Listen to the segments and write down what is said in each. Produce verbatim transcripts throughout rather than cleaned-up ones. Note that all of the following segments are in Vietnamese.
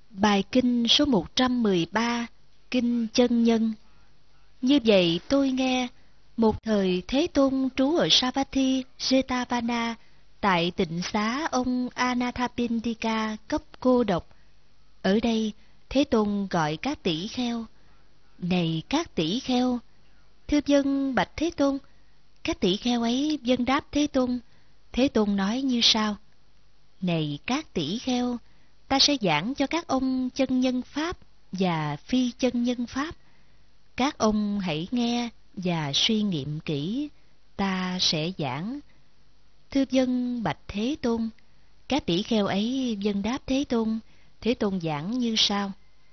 Bài kinh số một trăm mười ba, Kinh Chân Nhân. Như vậy tôi nghe, một thời Thế Tôn trú ở Savatthi, Jetavana, tại tịnh xá ông Anathapindika cấp cô độc. Ở đây, Thế Tôn gọi các tỷ kheo: Này các tỷ kheo! Thưa vâng, bạch Thế Tôn. Các tỷ kheo ấy vâng đáp Thế Tôn. Thế Tôn nói như sau: Này các tỷ kheo! Ta sẽ giảng cho các ông chân nhân pháp và phi chân nhân pháp. Các ông hãy nghe và suy nghiệm kỹ, ta sẽ giảng. Thưa vâng, bạch Thế Tôn. Các tỷ kheo ấy vâng đáp Thế Tôn. Thế Tôn giảng như sau: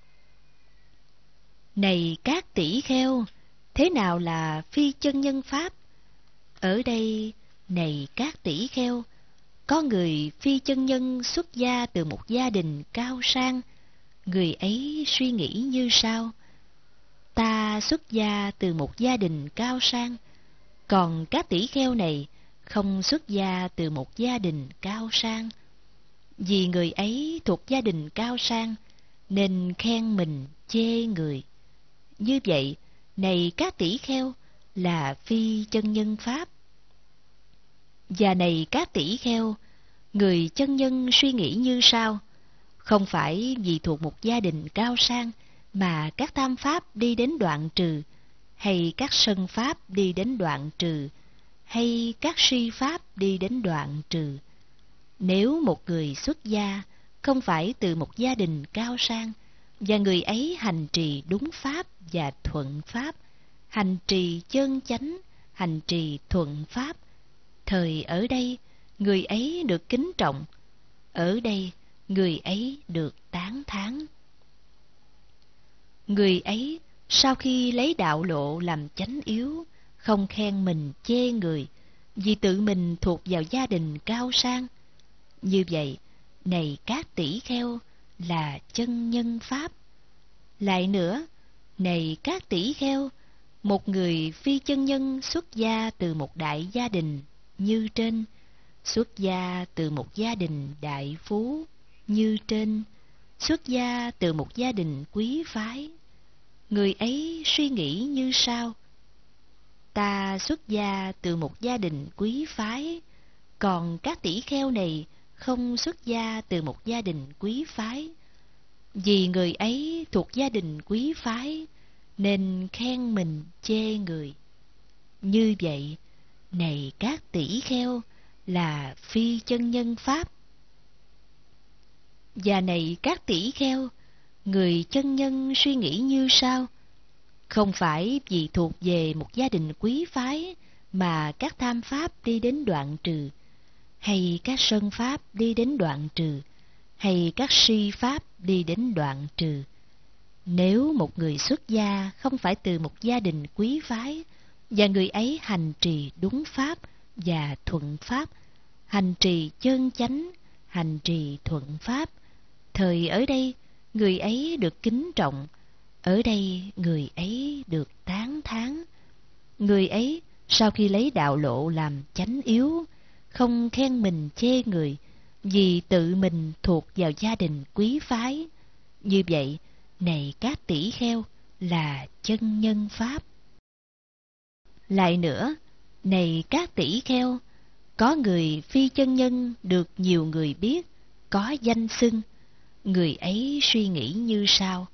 Này các tỷ kheo! Thế nào là phi chân nhân pháp? Ở đây, này các tỷ kheo, có người phi chân nhân xuất gia từ một gia đình cao sang. Người ấy suy nghĩ như sau: Ta xuất gia từ một gia đình cao sang, còn các tỷ kheo này không xuất gia từ một gia đình cao sang. Vì người ấy thuộc gia đình cao sang nên khen mình chê người. Như vậy, này các tỷ kheo, là phi chân nhân pháp. Và này các tỷ kheo, người chân nhân suy nghĩ như sau: Không phải vì thuộc một gia đình cao sang mà các tham pháp đi đến đoạn trừ, hay các sân pháp đi đến đoạn trừ, hay các si pháp đi đến đoạn trừ. Nếu một người xuất gia không phải từ một gia đình cao sang, và người ấy hành trì đúng pháp và thuận pháp, hành trì chân chánh, hành trì thuận pháp, thời ở đây người ấy được kính trọng, ở đây người ấy được tán thán. Người ấy sau khi lấy đạo lộ làm chánh yếu, không khen mình chê người, vì tự mình thuộc vào gia đình cao sang. Như vậy, này các tỷ kheo, là chân nhân pháp. Lại nữa, này các tỷ kheo, một người phi chân nhân xuất gia từ một đại gia đình như trên, xuất gia từ một gia đình đại phú như trên, xuất gia từ một gia đình quý phái. Người ấy suy nghĩ như sau: Ta xuất gia từ một gia đình quý phái, còn các tỷ kheo này không xuất gia từ một gia đình quý phái. Vì người ấy thuộc gia đình quý phái nên khen mình chê người. Như vậy, này các tỷ kheo, là phi chân nhân pháp. Và này các tỷ kheo, người chân nhân suy nghĩ như sau: Không phải vì thuộc về một gia đình quý phái mà các tham pháp đi đến đoạn trừ, hay các sân pháp đi đến đoạn trừ, hay các si pháp đi đến đoạn trừ. Nếu một người xuất gia không phải từ một gia đình quý phái, và người ấy hành trì đúng pháp và thuận pháp, hành trì chân chánh, hành trì thuận pháp, thời ở đây người ấy được kính trọng, ở đây người ấy được tán thán. Người ấy sau khi lấy đạo lộ làm chánh yếu, không khen mình chê người, vì tự mình thuộc vào gia đình quý phái. Như vậy, này các tỷ kheo, là chân nhân pháp. Lại nữa, này các tỷ kheo, có người phi chân nhân được nhiều người biết, có danh xưng. Người ấy suy nghĩ như sau: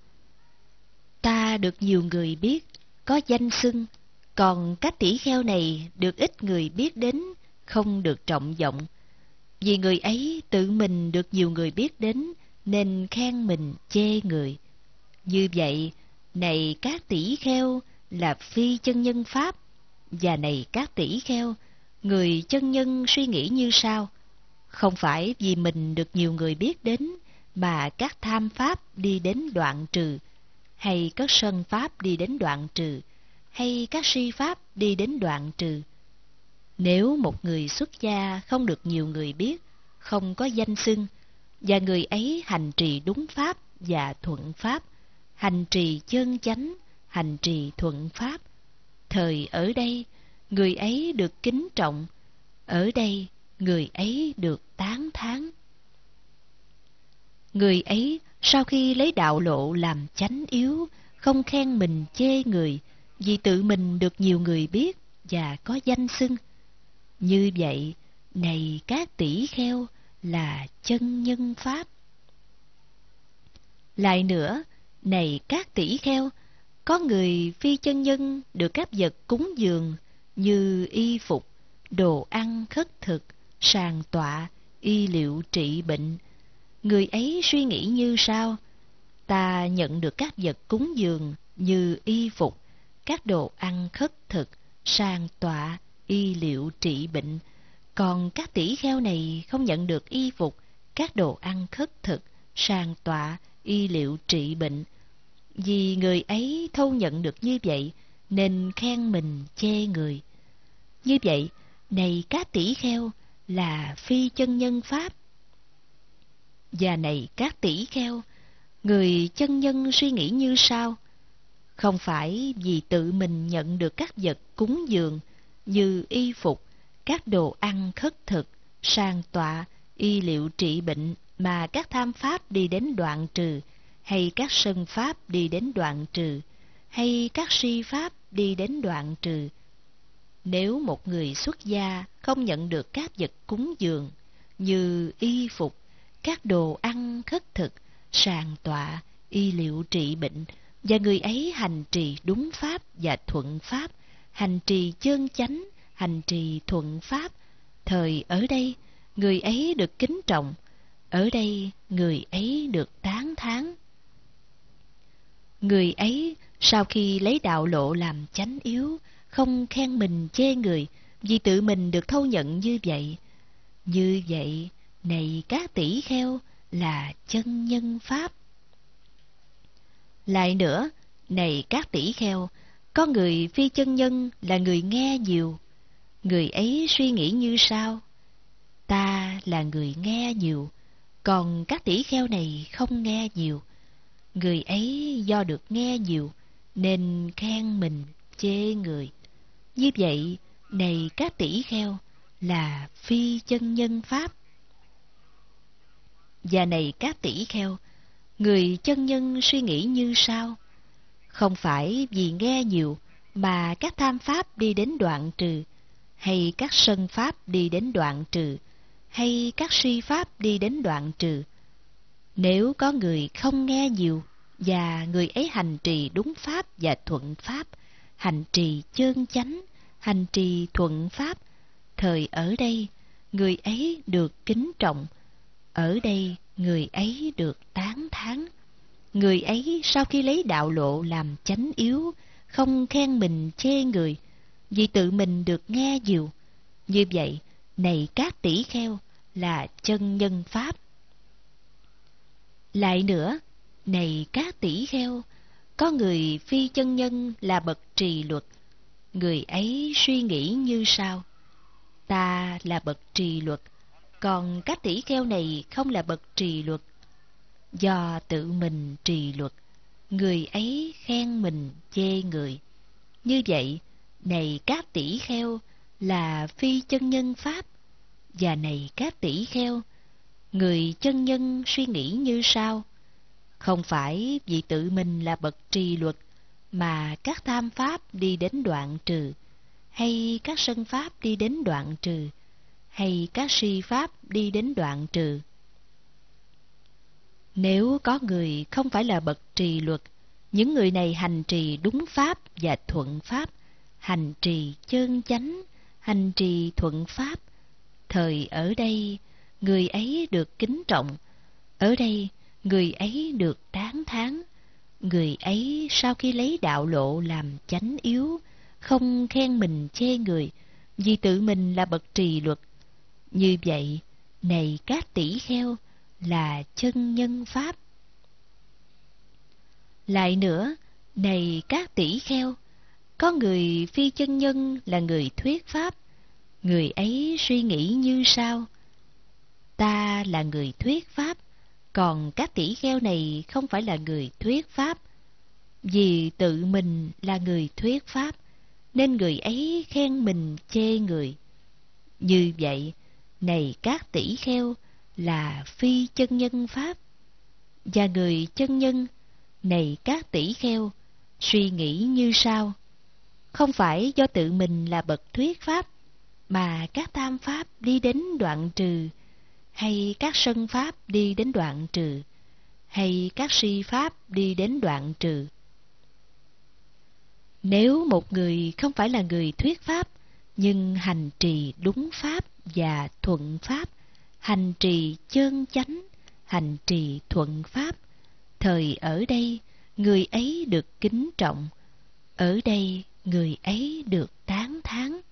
Ta được nhiều người biết, có danh xưng, còn các tỷ kheo này được ít người biết đến, không được trọng vọng. Vì người ấy tự mình được nhiều người biết đến nên khen mình chê người. Như vậy, này các tỷ kheo, là phi chân nhân pháp. Và này các tỷ kheo, người chân nhân suy nghĩ như sau: Không phải vì mình được nhiều người biết đến mà các tham pháp đi đến đoạn trừ, hay các sân pháp đi đến đoạn trừ, hay các si pháp đi đến đoạn trừ. Nếu một người xuất gia không được nhiều người biết, không có danh xưng, và người ấy hành trì đúng pháp và thuận pháp, hành trì chân chánh, hành trì thuận pháp, thời ở đây người ấy được kính trọng, ở đây người ấy được tán thán. Người ấy sau khi lấy đạo lộ làm chánh yếu, không khen mình chê người, vì tự mình được nhiều người biết và có danh xưng. Như vậy, này các tỷ kheo, là chân nhân pháp. Lại nữa, này các tỷ kheo, có người phi chân nhân được các vật cúng dường như y phục, đồ ăn khất thực, sàng tọa, y liệu trị bệnh. Người ấy suy nghĩ như sau: ta nhận được các vật cúng dường như y phục, các đồ ăn khất thực, sàng tọa, y liệu trị bệnh. Còn các tỷ kheo này không nhận được y phục, các đồ ăn khất thực, sàng tọa, y liệu trị bệnh. Vì người ấy thâu nhận được như vậy, nên khen mình chê người. Như vậy, này các tỷ kheo, là phi chân nhân pháp. Và này các tỷ kheo, người chân nhân suy nghĩ như sau: không phải vì tự mình nhận được các vật cúng dường như y phục, các đồ ăn khất thực, sàng tọa, y liệu trị bệnh mà các tham pháp đi đến đoạn trừ, hay các sân pháp đi đến đoạn trừ, hay các si pháp đi đến đoạn trừ. Nếu một người xuất gia không nhận được các vật cúng dường như y phục, các đồ ăn khất thực, sàng tọa, y liệu trị bệnh, và người ấy hành trì đúng pháp và thuận pháp, hành trì chân chánh, hành trì thuận pháp, thời ở đây người ấy được kính trọng, ở đây người ấy được tán thán. Người ấy sau khi lấy đạo lộ làm chánh yếu, không khen mình chê người, vì tự mình được thâu nhận như vậy. Như vậy, này các tỷ kheo, là chân nhân pháp. Lại nữa, này các tỷ kheo, có người phi chân nhân là người nghe nhiều. Người ấy suy nghĩ như sau: ta là người nghe nhiều, còn các tỷ kheo này không nghe nhiều. Người ấy do được nghe nhiều, nên khen mình chê người. Như vậy, này các tỷ kheo, là phi chân nhân pháp. Và này các tỷ kheo, người chân nhân suy nghĩ như sau: không phải vì nghe nhiều mà các tham pháp đi đến đoạn trừ, hay các sân pháp đi đến đoạn trừ, hay các si pháp đi đến đoạn trừ. Nếu có người không nghe nhiều, và người ấy hành trì đúng pháp và thuận pháp, hành trì chân chánh, hành trì thuận pháp, thời ở đây người ấy được kính trọng, ở đây người ấy được tán thán. Người ấy sau khi lấy đạo lộ làm chánh yếu, không khen mình chê người, vì tự mình được nghe nhiều. Như vậy, này các tỷ kheo, là chân nhân pháp. Lại nữa, này các tỷ kheo, có người phi chân nhân là bậc trì luật. Người ấy suy nghĩ như sau: ta là bậc trì luật, còn các tỷ kheo này không là bậc trì luật. Do tự mình trì luật, người ấy khen mình chê người. Như vậy, này các tỷ kheo, là phi chân nhân pháp. Và này các tỷ kheo, người chân nhân suy nghĩ như sau: không phải vì tự mình là bậc trì luật mà các tham pháp đi đến đoạn trừ, hay các sân pháp đi đến đoạn trừ, hay các si pháp đi đến đoạn trừ. Nếu có người không phải là bậc trì luật, những người này hành trì đúng pháp và thuận pháp, hành trì chân chánh, hành trì thuận pháp, thời ở đây người ấy được kính trọng, ở đây người ấy được tán thán. Người ấy sau khi lấy đạo lộ làm chánh yếu, không khen mình chê người, vì tự mình là bậc trì luật. Như vậy, này các tỷ kheo, là chân nhân pháp. Lại nữa, này các tỷ kheo, có người phi chân nhân là người thuyết pháp. Người ấy suy nghĩ như sau: ta là người thuyết pháp, còn các tỷ kheo này không phải là người thuyết pháp. Vì tự mình là người thuyết pháp, nên người ấy khen mình chê người. Như vậy, này các tỷ kheo, là phi chân nhân pháp. Và người chân nhân, này các tỷ kheo, suy nghĩ như sau: không phải do tự mình là bậc thuyết pháp, mà các tham pháp đi đến đoạn trừ, hay các sân pháp đi đến đoạn trừ, hay các si pháp đi đến đoạn trừ. Nếu một người không phải là người thuyết pháp, nhưng hành trì đúng pháp và thuận pháp, hành trì chân chánh, hành trì thuận pháp, thời ở đây người ấy được kính trọng, ở đây người ấy được tán thán.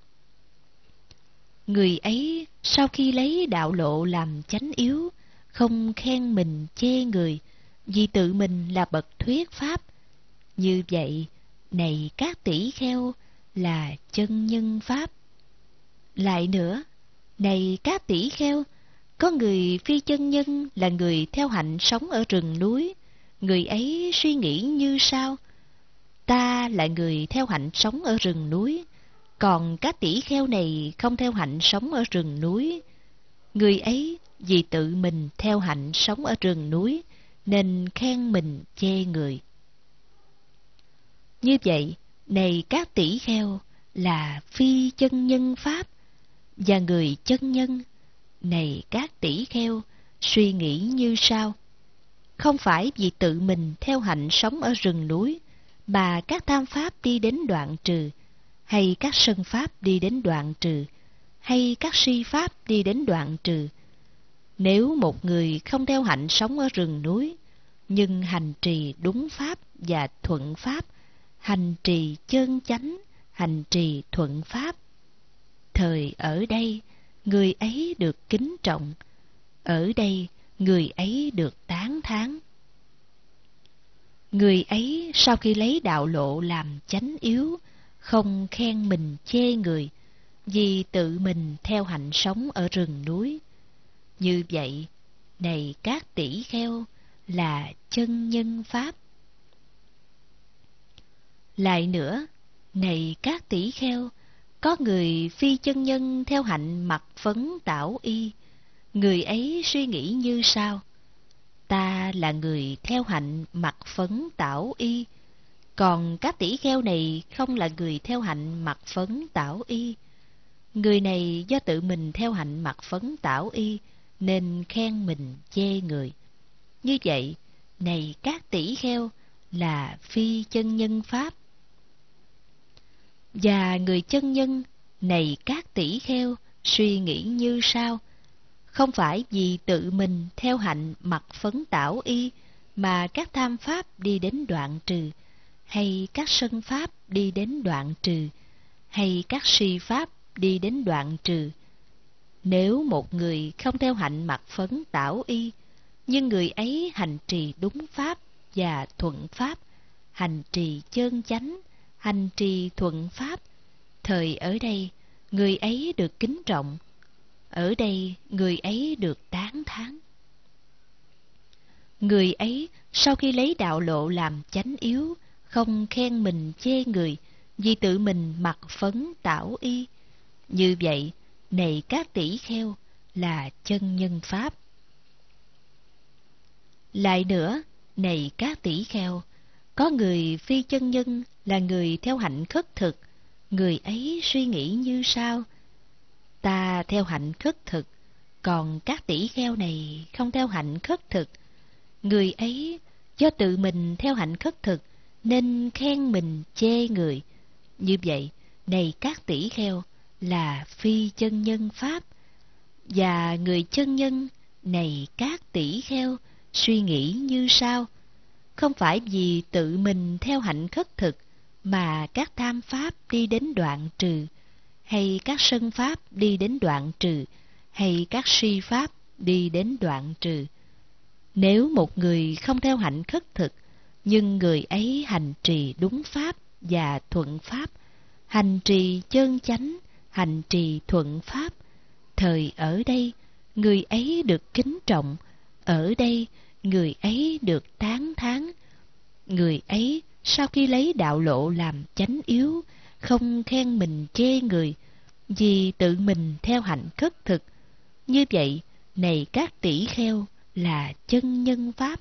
Người ấy sau khi lấy đạo lộ làm chánh yếu, không khen mình chê người, vì tự mình là bậc thuyết pháp. Như vậy, này các tỷ kheo, là chân nhân pháp. Lại nữa, này các tỷ kheo, có người phi chân nhân là người theo hạnh sống ở rừng núi. Người ấy suy nghĩ như sau: ta là người theo hạnh sống ở rừng núi, còn các tỷ kheo này không theo hạnh sống ở rừng núi. Người ấy vì tự mình theo hạnh sống ở rừng núi, nên khen mình chê người. Như vậy, này các tỷ kheo, là phi chân nhân pháp. Và người chân nhân, này các tỷ kheo, suy nghĩ như sau: không phải vì tự mình theo hạnh sống ở rừng núi, mà các tham pháp đi đến đoạn trừ, hay các sân pháp đi đến đoạn trừ, hay các si pháp đi đến đoạn trừ. Nếu một người không theo hạnh sống ở rừng núi, nhưng hành trì đúng pháp và thuận pháp, hành trì chân chánh, hành trì thuận pháp, thời ở đây người ấy được kính trọng, ở đây người ấy được tán thán. Người ấy sau khi lấy đạo lộ làm chánh yếu, không khen mình chê người, vì tự mình theo hạnh sống ở rừng núi. Như vậy, này các tỷ kheo, là chân nhân pháp. Lại nữa, này các tỷ kheo, có người phi chân nhân theo hạnh mặc phấn tảo y. Người ấy suy nghĩ như sau: ta là người theo hạnh mặc phấn tảo y, còn các tỷ kheo này không là người theo hạnh mặc phấn tảo y. Người này do tự mình theo hạnh mặc phấn tảo y, nên khen mình chê người. Như vậy, này các tỷ kheo, là phi chân nhân pháp. Và người chân nhân, này các tỷ kheo, suy nghĩ như sau: không phải vì tự mình theo hạnh mặc phấn tảo y, mà các tham pháp đi đến đoạn trừ, hay các sân pháp đi đến đoạn trừ, hay các si pháp đi đến đoạn trừ. Nếu một người không theo hạnh mặc phấn tảo y, nhưng người ấy hành trì đúng pháp và thuận pháp, hành trì chân chánh, hành trì thuận pháp, thời ở đây người ấy được kính trọng, ở đây người ấy được tán thán. Người ấy sau khi lấy đạo lộ làm chánh yếu, không khen mình chê người, vì tự mình mặc phấn tảo y. Như vậy, này các tỷ kheo, là chân nhân pháp. Lại nữa, này các tỷ kheo, có người phi chân nhân là người theo hạnh khất thực. Người ấy suy nghĩ như sau: ta theo hạnh khất thực, còn các tỷ kheo này không theo hạnh khất thực. Người ấy do tự mình theo hạnh khất thực, nên khen mình chê người. Như vậy, này các tỷ kheo, là phi chân nhân pháp. Và người chân nhân, này các tỷ kheo, suy nghĩ như sau: không phải vì tự mình theo hạnh khất thực, mà các tham pháp đi đến đoạn trừ, hay các sân pháp đi đến đoạn trừ, hay các si pháp đi đến đoạn trừ. Nếu một người không theo hạnh khất thực, nhưng người ấy hành trì đúng pháp và thuận pháp, hành trì chân chánh, hành trì thuận pháp, thời ở đây người ấy được kính trọng, ở đây người ấy được tán thán. Người ấy sau khi lấy đạo lộ làm chánh yếu, không khen mình chê người, vì tự mình theo hạnh khất thực. Như vậy, này các tỷ kheo, là chân nhân pháp.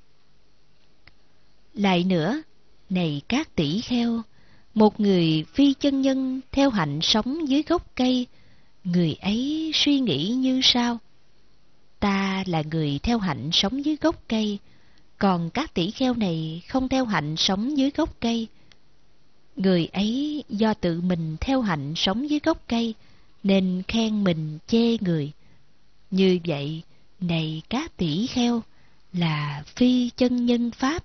Lại nữa, này các tỷ kheo, một người phi chân nhân theo hạnh sống dưới gốc cây, người ấy suy nghĩ như sau: ta là người theo hạnh sống dưới gốc cây, còn các tỷ kheo này không theo hạnh sống dưới gốc cây. Người ấy do tự mình theo hạnh sống dưới gốc cây nên khen mình chê người. Như vậy, này các tỷ kheo, là phi chân nhân pháp.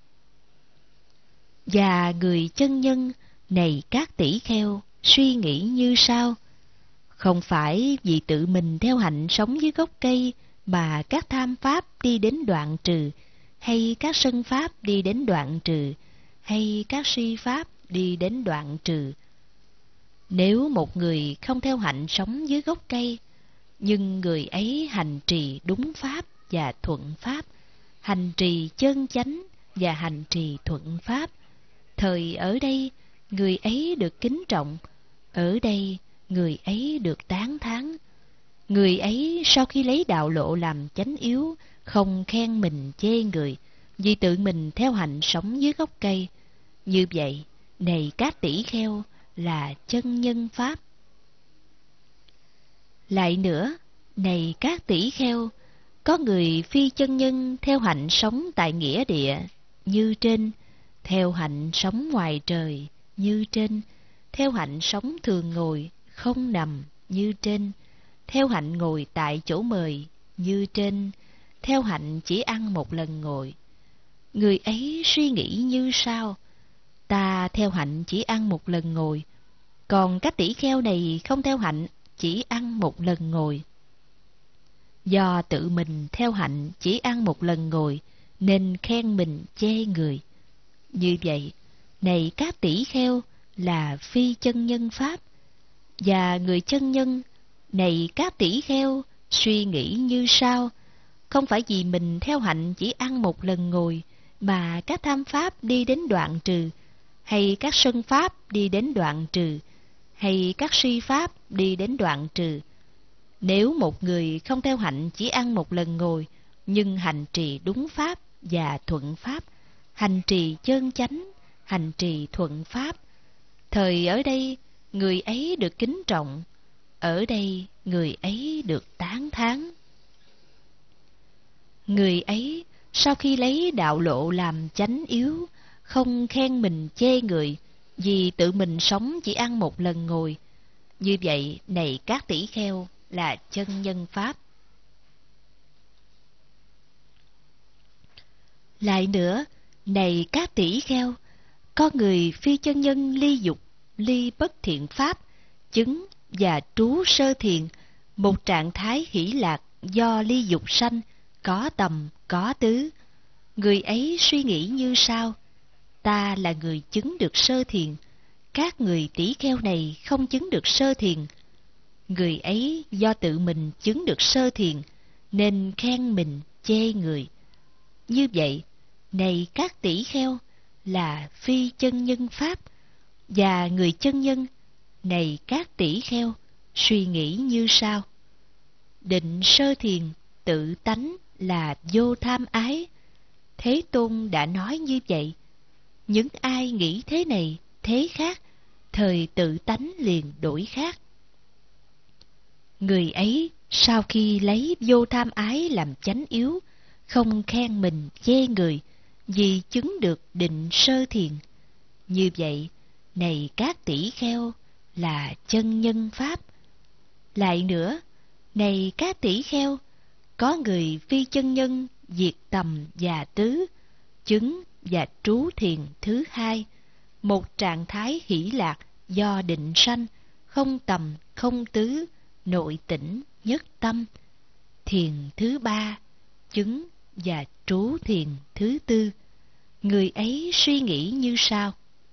Và người chân nhân, này các tỷ kheo, suy nghĩ như sau: không phải vì tự mình theo hạnh sống dưới gốc cây mà các tham pháp đi đến đoạn trừ, hay các sân pháp đi đến đoạn trừ, hay các si pháp đi đến đoạn trừ. Nếu một người không theo hạnh sống dưới gốc cây, nhưng người ấy hành trì đúng pháp và thuận pháp, hành trì chân chánh và hành trì thuận pháp, thời ở đây người ấy được kính trọng, ở đây người ấy được tán thán. Người ấy sau khi lấy đạo lộ làm chánh yếu, không khen mình chê người, vì tự mình theo hạnh sống dưới gốc cây. Như vậy, này các tỷ kheo, là chân nhân pháp. Lại nữa, này các tỷ kheo, có người phi chân nhân theo hạnh sống tại nghĩa địa như trên, theo hạnh sống ngoài trời như trên, theo hạnh sống thường ngồi không nằm như trên, theo hạnh ngồi tại chỗ mời như trên, theo hạnh chỉ ăn một lần ngồi. Người ấy suy nghĩ như sau: ta theo hạnh chỉ ăn một lần ngồi, còn các tỷ kheo này không theo hạnh chỉ ăn một lần ngồi. Do tự mình theo hạnh chỉ ăn một lần ngồi nên khen mình chê người. Như vậy, này các tỷ kheo, là phi chân nhân pháp. Và người chân nhân, này các tỷ kheo, suy nghĩ như sau: không phải vì mình theo hạnh chỉ ăn một lần ngồi mà các tham pháp đi đến đoạn trừ, hay các sân pháp đi đến đoạn trừ, hay các si pháp đi đến đoạn trừ. Nếu một người không theo hạnh chỉ ăn một lần ngồi, nhưng hành trì đúng pháp và thuận pháp, hành trì chân chánh, hành trì thuận pháp, thời ở đây người ấy được kính trọng, ở đây người ấy được tán thán. Người ấy sau khi lấy đạo lộ làm chánh yếu, không khen mình chê người, vì tự mình sống chỉ ăn một lần ngồi. Như vậy, này các tỷ kheo, là chân nhân pháp. Lại nữa, này các tỷ kheo, có người phi chân nhân ly dục, ly bất thiện pháp, chứng và trú sơ thiền, một trạng thái hỷ lạc do ly dục sanh, có tầm, có tứ. Người ấy suy nghĩ như sau: ta là người chứng được sơ thiền, các người tỷ kheo này không chứng được sơ thiền. Người ấy do tự mình chứng được sơ thiền nên khen mình chê người. Như vậy, này các tỷ kheo, là phi chân nhân pháp. Và người chân nhân, này các tỷ kheo, suy nghĩ như sau: định sơ thiền tự tánh là vô tham ái. Thế Tôn đã nói như vậy. Những ai nghĩ thế này, thế khác, thời tự tánh liền đổi khác. Người ấy sau khi lấy vô tham ái làm chánh yếu, không khen mình chê người, vì chứng được định sơ thiền. Như vậy, này các tỷ kheo, là chân nhân pháp. Lại nữa, này các tỷ kheo, có người phi chân nhân diệt tầm và tứ, chứng và trú thiền thứ hai, một trạng thái hỷ lạc do định sanh, không tầm không tứ, nội tỉnh nhất tâm. Thiền thứ ba, chứng và trú thiền thứ tư. Người ấy suy nghĩ như sau: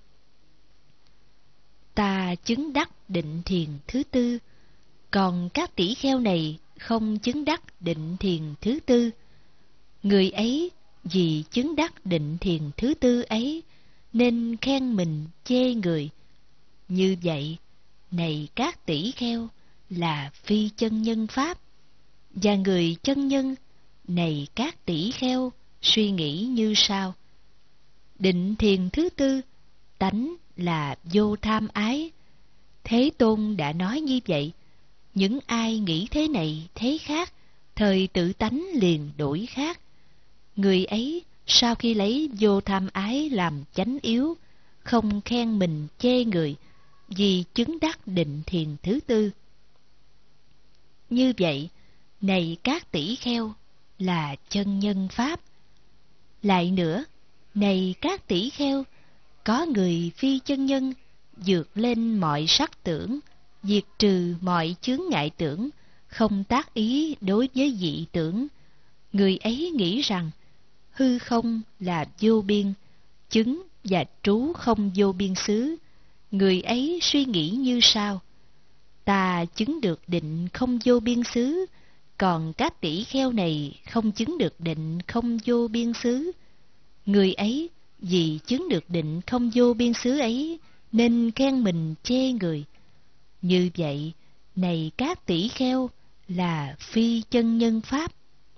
ta chứng đắc định thiền thứ tư, còn các tỷ kheo này không chứng đắc định thiền thứ tư. Người ấy vì chứng đắc định thiền thứ tư ấy nên khen mình chê người. Như vậy, này các tỷ kheo, là phi chân nhân pháp. Và người chân nhân, này các tỷ kheo, suy nghĩ như sau. Định thiền thứ tư, tánh là vô tham ái. Thế Tôn đã nói như vậy, những ai nghĩ thế này thế khác, thời tự tánh liền đổi khác. Người ấy sau khi lấy vô tham ái làm chánh yếu, không khen mình chê người, vì chứng đắc định thiền thứ tư. Như vậy, này các tỷ kheo, là chân nhân pháp. Lại nữa, này các tỷ kheo, có người phi chân nhân vượt lên mọi sắc tưởng, diệt trừ mọi chướng ngại tưởng, không tác ý đối với dị tưởng. Người ấy nghĩ rằng hư không là vô biên, chứng và trú không vô biên xứ. Người ấy suy nghĩ như sau: ta chứng được định không vô biên xứ, còn các tỷ kheo này không chứng được định không vô biên xứ. Người ấy vì chứng được định không vô biên xứ ấy nên khen mình chê người. Như vậy, này các tỷ kheo, là phi chân nhân pháp.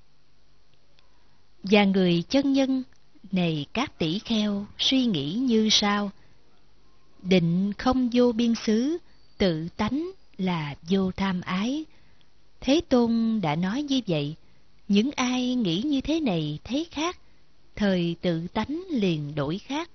Và người chân nhân, này các tỷ kheo, suy nghĩ như sau: định không vô biên xứ, tự tánh là vô tham ái. Thế Tôn đã nói như vậy, những ai nghĩ như thế này thế khác, thời tự tánh liền đổi khác.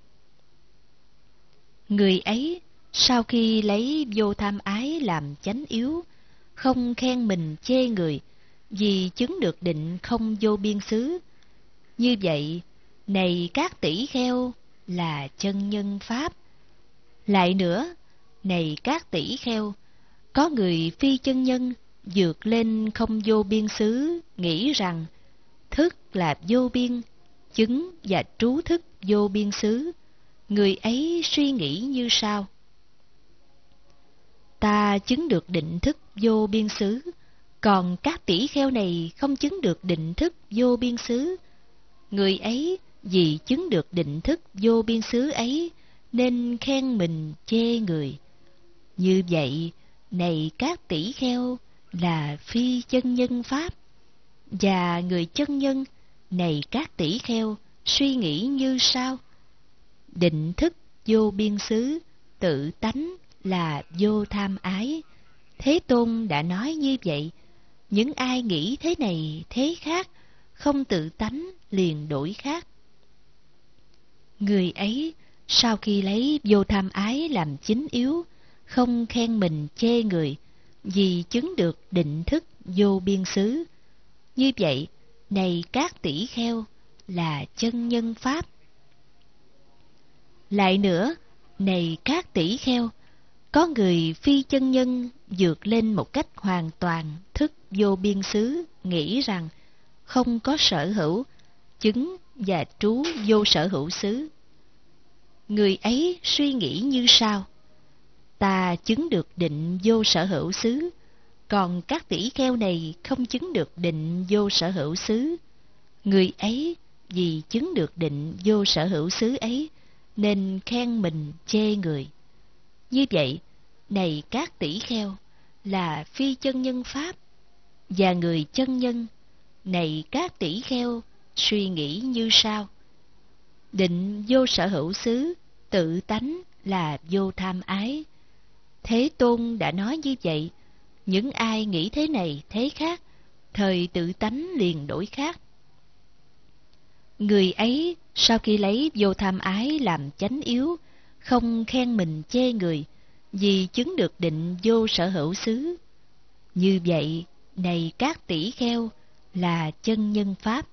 Người ấy sau khi lấy vô tham ái làm chánh yếu, không khen mình chê người, vì chứng được định không vô biên xứ. Như vậy, này các tỷ kheo, là chân nhân pháp. Lại nữa, này các tỷ kheo, có người phi chân nhân vượt lên không vô biên xứ, nghĩ rằng thức là vô biên, chứng và trú thức vô biên xứ. Người ấy suy nghĩ như sau: ta chứng được định thức vô biên xứ, còn các tỷ kheo này không chứng được định thức vô biên xứ. Người ấy vì chứng được định thức vô biên xứ ấy nên khen mình chê người. Như vậy, này các tỷ kheo, là phi chân nhân pháp. Và người chân nhân, này các tỷ kheo, suy nghĩ như sau: định thức vô biên xứ, tự tánh là vô tham ái. Thế Tôn đã nói như vậy, những ai nghĩ thế này thế khác, không tự tánh liền đổi khác. Người ấy sau khi lấy vô tham ái làm chính yếu, không khen mình chê người, vì chứng được định thức vô biên xứ. Như vậy, này các tỷ kheo, là chân nhân pháp. Lại nữa, này các tỷ kheo, có người phi chân nhân vượt lên một cách hoàn toàn thức vô biên xứ, nghĩ rằng không có sở hữu, chứng và trú vô sở hữu xứ. Người ấy suy nghĩ như sau: ta chứng được định vô sở hữu xứ, còn các tỷ kheo này không chứng được định vô sở hữu xứ. Người ấy vì chứng được định vô sở hữu xứ ấy nên khen mình chê người. Như vậy, này các tỷ kheo, là phi chân nhân pháp. Và người chân nhân, này các tỷ kheo, suy nghĩ như sau: định vô sở hữu xứ, tự tánh là vô tham ái. Thế Tôn đã nói như vậy, những ai nghĩ thế này thế khác, thời tự tánh liền đổi khác. Người ấy sau khi lấy vô tham ái làm chánh yếu, không khen mình chê người, vì chứng được định vô sở hữu xứ. Như vậy, này các tỷ kheo, là chân nhân pháp.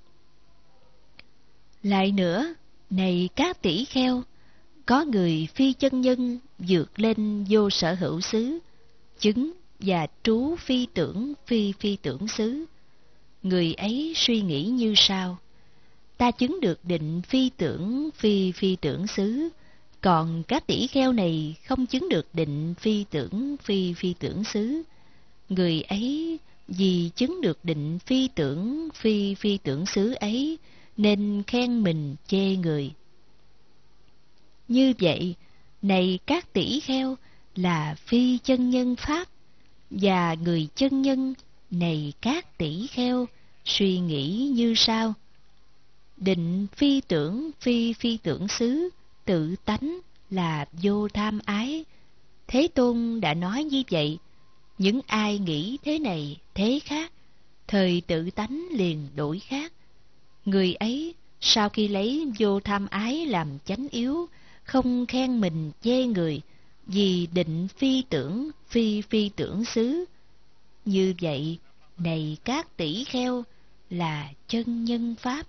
Lại nữa, này các tỷ kheo, có người phi chân nhân vượt lên vô sở hữu xứ, chứng và trú phi tưởng phi phi tưởng xứ. Người ấy suy nghĩ như sau: ta chứng được định phi tưởng phi phi tưởng xứ, còn các tỷ kheo này không chứng được định phi tưởng phi phi tưởng xứ. Người ấy vì chứng được định phi tưởng phi phi tưởng xứ ấy nên khen mình chê người. Như vậy, này các tỷ kheo, là phi chân nhân pháp. Và người chân nhân, này các tỷ kheo, suy nghĩ như sau: định phi tưởng phi phi tưởng xứ, tự tánh là vô tham ái. Thế Tôn đã nói như vậy, những ai nghĩ thế này thế khác, thời tự tánh liền đổi khác. Người ấy sau khi lấy vô tham ái làm chánh yếu, không khen mình chê người, vì định phi tưởng phi phi tưởng xứ. Như vậy, này các tỷ kheo, là chân nhân pháp.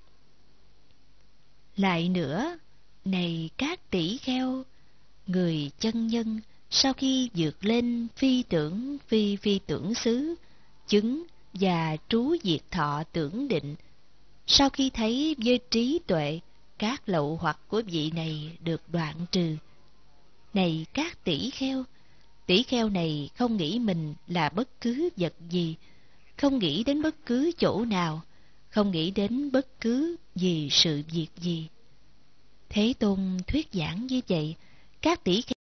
Lại nữa, này các tỷ kheo, người chân nhân sau khi vượt lên phi tưởng phi phi tưởng xứ, chứng và trú diệt thọ tưởng định, sau khi thấy với trí tuệ các lậu hoặc của vị này được đoạn trừ. Này các tỷ kheo, tỷ kheo này không nghĩ mình là bất cứ vật gì, không nghĩ đến bất cứ chỗ nào, không nghĩ đến bất cứ gì sự việc gì. Thế Tôn thuyết giảng như vậy, các tỷ kheo